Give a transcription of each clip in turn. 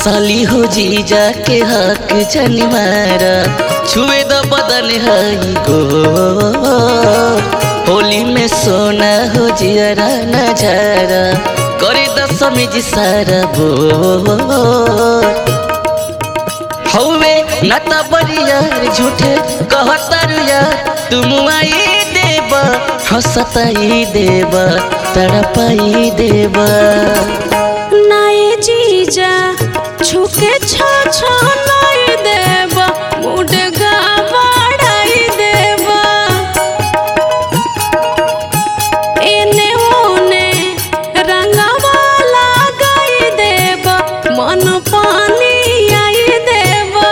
साली हो जीजा के हक जनी मारा छुए द बदन हई गो होली में सोना हो जियरा नजारा करे द समिज सारा बो हवे नता बरियार झूठे कहतर यार तुम आई देबा हंसताई देबा तड़पाई देबा नाए जीजा छुके छा नाई देबा मुडगा बढ़ाई देबा एने ओने रंगवा लगाई देबा मन पानी आई देबा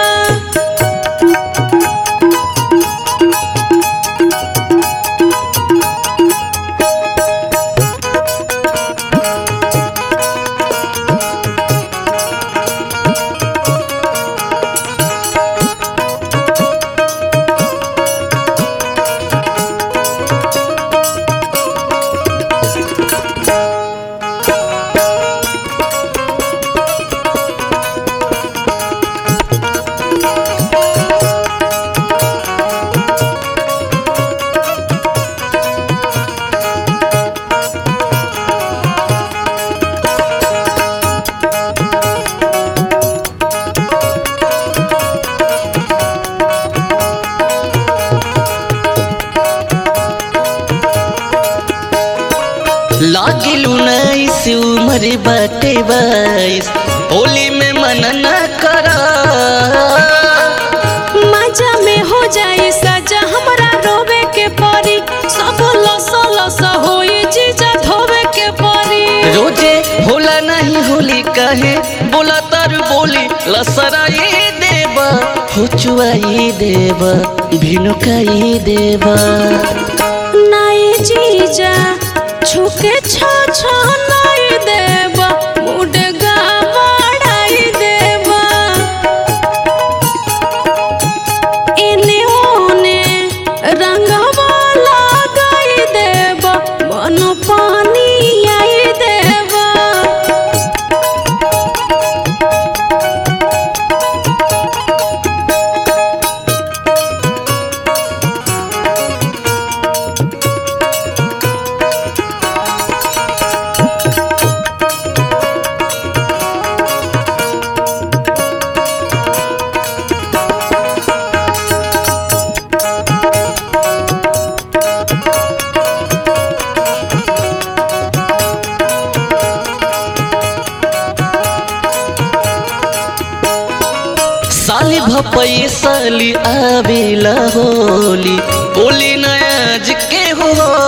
लागिलू नाइस उमर बाटे बाईस होली में मन न करा मजा में हो जाए सजा हमरा रोवे के परी सब लस लस होई जीजा धोवे के परी रोजे होला नहीं होली काहे बोला तर बोली लसराई देबा हो चुआई देबा भिनुकाई देबा नाए जीजा छुके छा नाई देबा मुडगा बढ़ाई देबा एने ओने रंगवा लगाई देबा मन पानी आई देबा साली भपई साली आवेला होली बोली नयाज के हो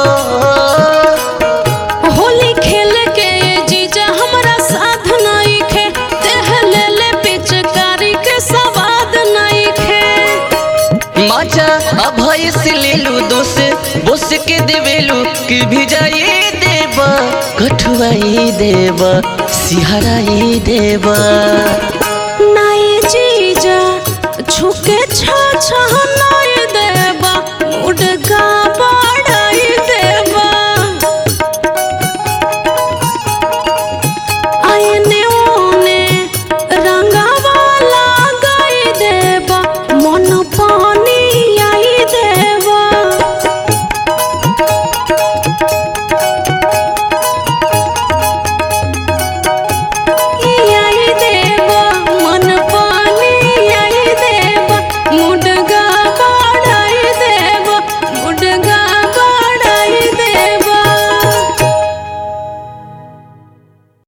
होली खेल के जीजा हमरा साथ नहीं खे देह ले ले पिचकारी के स्वाद नहीं खे मजा अभय से लेलू दोस बोस के देवेलू कि भिजाई देबा कठुआई देबा सिहराई देबा नाए जीजा छुके छा